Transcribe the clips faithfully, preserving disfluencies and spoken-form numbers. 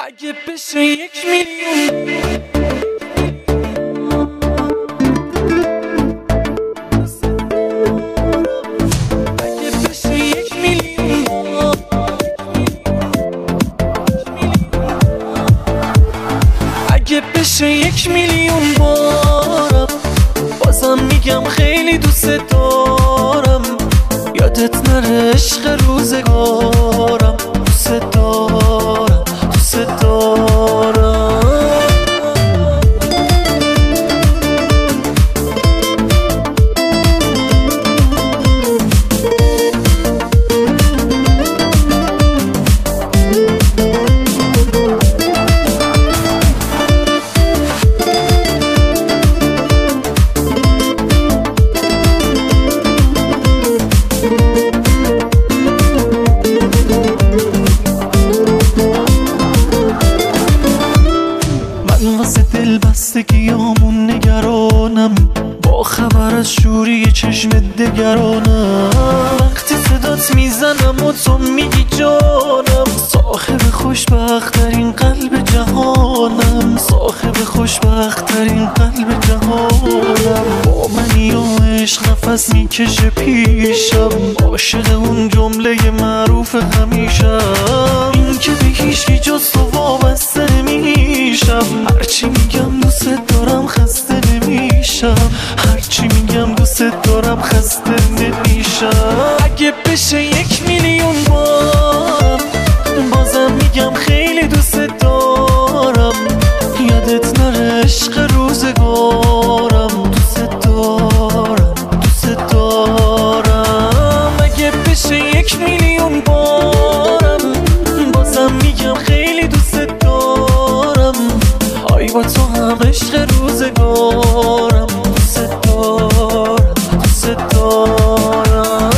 اگه بشه یک میلیون اگه بشه یک میلیون اگه بشه یک میلیون بارم بازم میگم خیلی دوست دارم. یادت نره عشق روزگارم، دوست دارم دوست دارم. واسه دل بستگیامون نگرانم، با خبر از شوری چشم دگرانم. وقتی صدات میزنم و تو میگی جانم، صاحب خوشبخت ترین قلب جهانم، صاحب خوشبخت ترین قلب جهانم. با منی و عشق نفس میکشه پیشم، عاشق اون جمله معروف همیشم، این که به هیچکی جز تو وابسته نمیشم. هرچی میگم دوست دارم خسته نمیشم، هرچی میگم دوست دارم خسته نمیشم. اگه بشه یک میلیون بارم بازم میگم خیلی دوست دارم. یادت نره عشق روزگارم، دوست دارم دوست دارم. اگه بشه یک میلیون بارم بازم میگم خیلی دوست دارم. آی با تو هم عشق روزگارم، دوست دارم دوست دارم.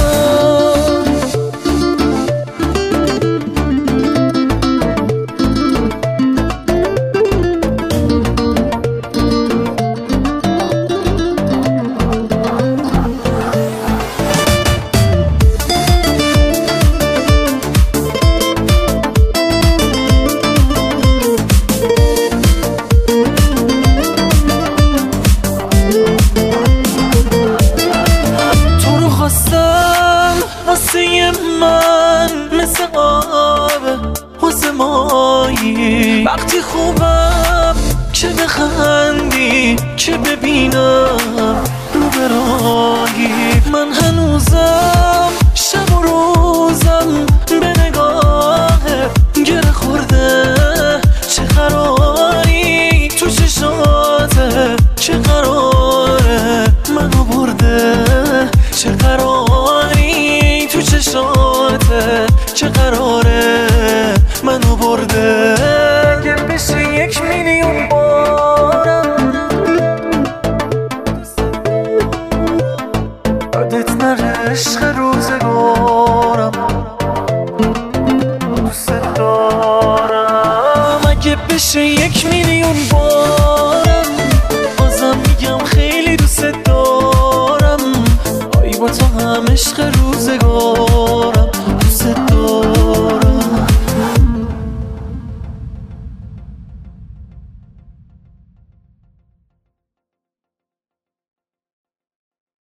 واسه من مثل آبه واسه مایی، وقتی خوبم چه بخندی چه ببینم رو برایی. من هنوزم شب و روزم به نگاه گره خورده. چه قراری تو چشاته، چه قراره منو برده، چه قراری تو چشاته، چه قراره منو برده. اگه بشه یک میلیون بارم یادت نره عشق روزگارم، دوست دارم. اگه بشه یک میلیون بارم بازم میگم خیلی دوست دارم. آی با تو هم عشق روزگارم.